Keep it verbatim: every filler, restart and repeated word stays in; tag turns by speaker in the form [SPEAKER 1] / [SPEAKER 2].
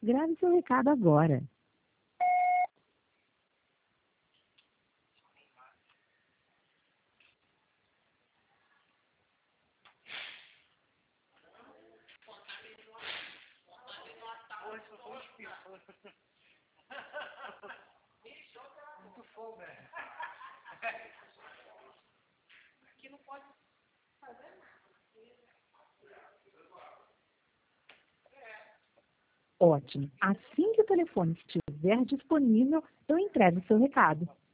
[SPEAKER 1] Grave seu recado agora. Ótimo. Assim que o telefone estiver disponível, eu entrego o seu recado.